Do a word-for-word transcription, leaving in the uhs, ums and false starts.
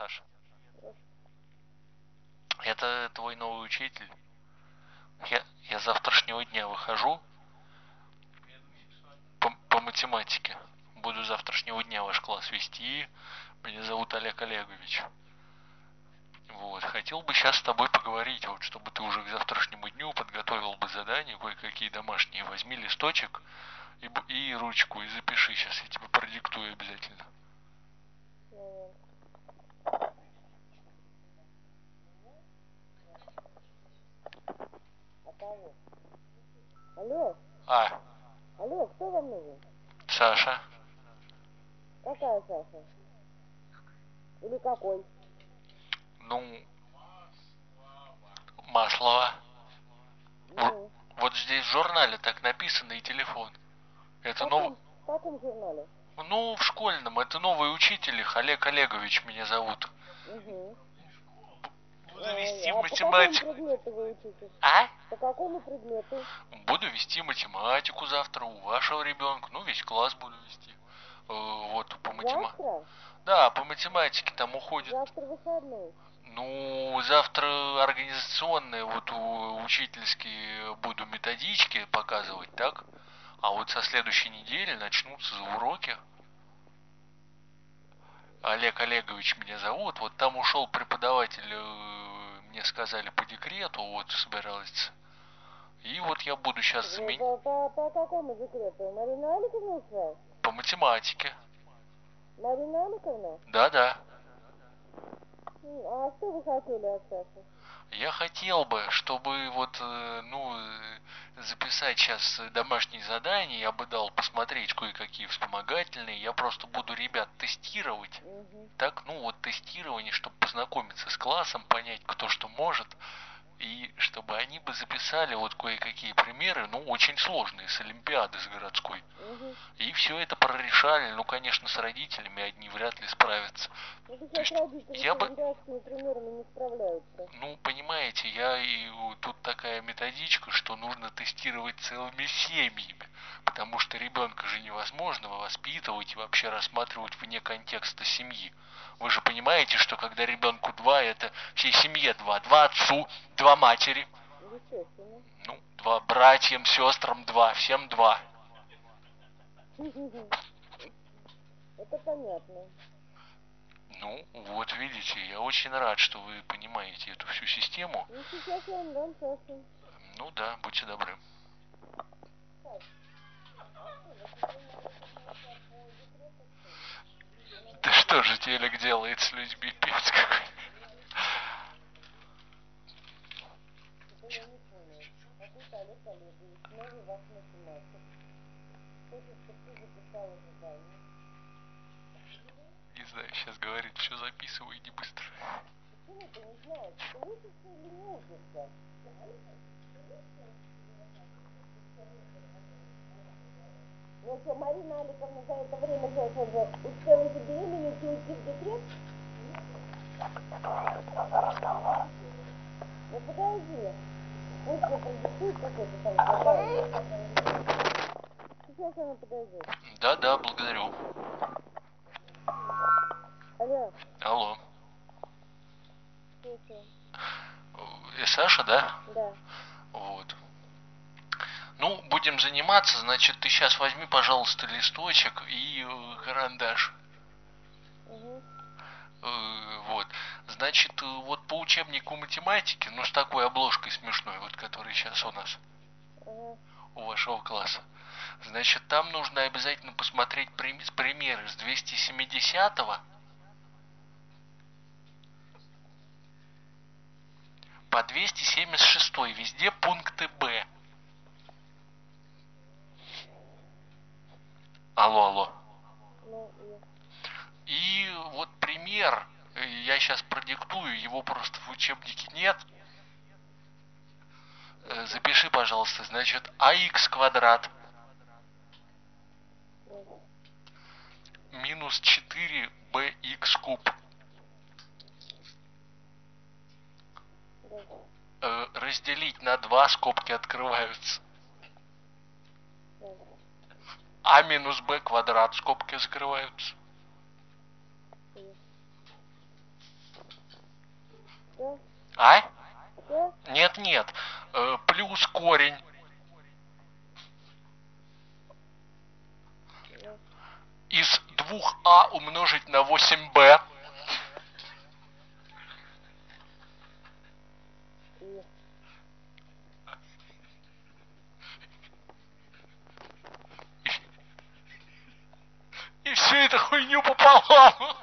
Саша. Это твой новый учитель. Я, я с завтрашнего дня выхожу по, по математике. Буду с завтрашнего дня ваш класс вести. Меня зовут Олег Олегович. Вот. Хотел бы сейчас с тобой поговорить, вот, чтобы ты уже к завтрашнему дню подготовил бы задания, кое-какие домашние. Возьми листочек и, и ручку и запиши. Сейчас я тебе продиктую обязательно. Алло. А. Алло, кто вам нужен? Саша. Какая Саша? Или какой? Ну, Маслова. Ну. Вот здесь в журнале так написано и телефон. Это в новый... каком, в каком журнале? Ну, в школьном. Это новый учитель их, Олег Олегович меня зовут. Угу. Буду вести а математику. По какому предмету вы учитесь? А? По какому предмету? Буду вести математику завтра у вашего ребенка. Ну, весь класс буду вести. Э, вот, по математике. Завтра? Да, по математике там уходит... Завтра выходной. Ну, завтра организационные, вот у учительские буду методички показывать, так? А вот со следующей недели начнутся уроки. Олег Олегович меня зовут. Вот там ушел преподаватель, мне сказали, по декрету, вот собирался. И вот я буду сейчас заменять. По, по, по какому декрету? Марина Аликовна ушла? По математике. Марина Аликовна? Да-да. А что вы хотели от Саши? Я хотел бы, чтобы вот, ну, записать сейчас домашние задания, я бы дал посмотреть кое-какие вспомогательные, я просто буду ребят тестировать, угу. так, ну, вот тестирование, чтобы познакомиться с классом, понять, кто что может, и чтобы они бы записали вот кое-какие примеры, ну, очень сложные, с олимпиады, с городской. Угу. И все это прорешали, ну, конечно, с родителями одни вряд ли справятся. Ну, сейчас родители я с бы... олимпиадскими примерами не справляются. Ну, понимаете, я и тут такая методичка, что нужно тестировать целыми семьями, потому что ребенка же невозможно воспитывать и вообще рассматривать вне контекста семьи. Вы же понимаете, что когда ребенку два, это всей семье два. Два отцу, два матери. Естественно. Ну, два братьям, сестрам два, всем два. Это понятно. Ну, вот видите, я очень рад, что вы понимаете эту всю систему. Ну, сейчас я вам дам Сашу. Ну да, будьте добры. Да что же телек делает с людьми, пец какой. Я не понял. Какой-то Олег Олегович, новый ваш математик. Хочет, чтобы ты записала задание. Не знаю, сейчас говорит, все записывай, иди быстро. Почему ты не знаешь, ты учишься или не учишься? Ну что, Марина Аликовна за это время сейчас уже успела забеременеть и уйти в декрет? Ну подожди. Пусть я продиктую какой-то там задание. Сейчас она подойдет. Да, да, благодарю. Алло. Алло. Слушаю. И Саша, да? Да. Вот. Ну, будем заниматься, значит, ты сейчас возьми, пожалуйста, листочек и э, карандаш. Угу. Э, вот. Значит, э, вот по учебнику математики, ну, с такой обложкой смешной, вот, который сейчас у нас, Угу. у вашего класса. Значит, там нужно обязательно посмотреть примеры с двести семидесятого по двести семьдесят шестой, везде пункты Б. Алло, алло. Ну, и вот пример, я сейчас продиктую, его просто в учебнике нет. Запиши, пожалуйста, значит, АХ квадрат минус четыре бх куб э, разделить на два, скобки открываются. А минус б квадрат, скобки закрываются. корень из двух а умножить на восемь бэ. И все это хуйню пополам.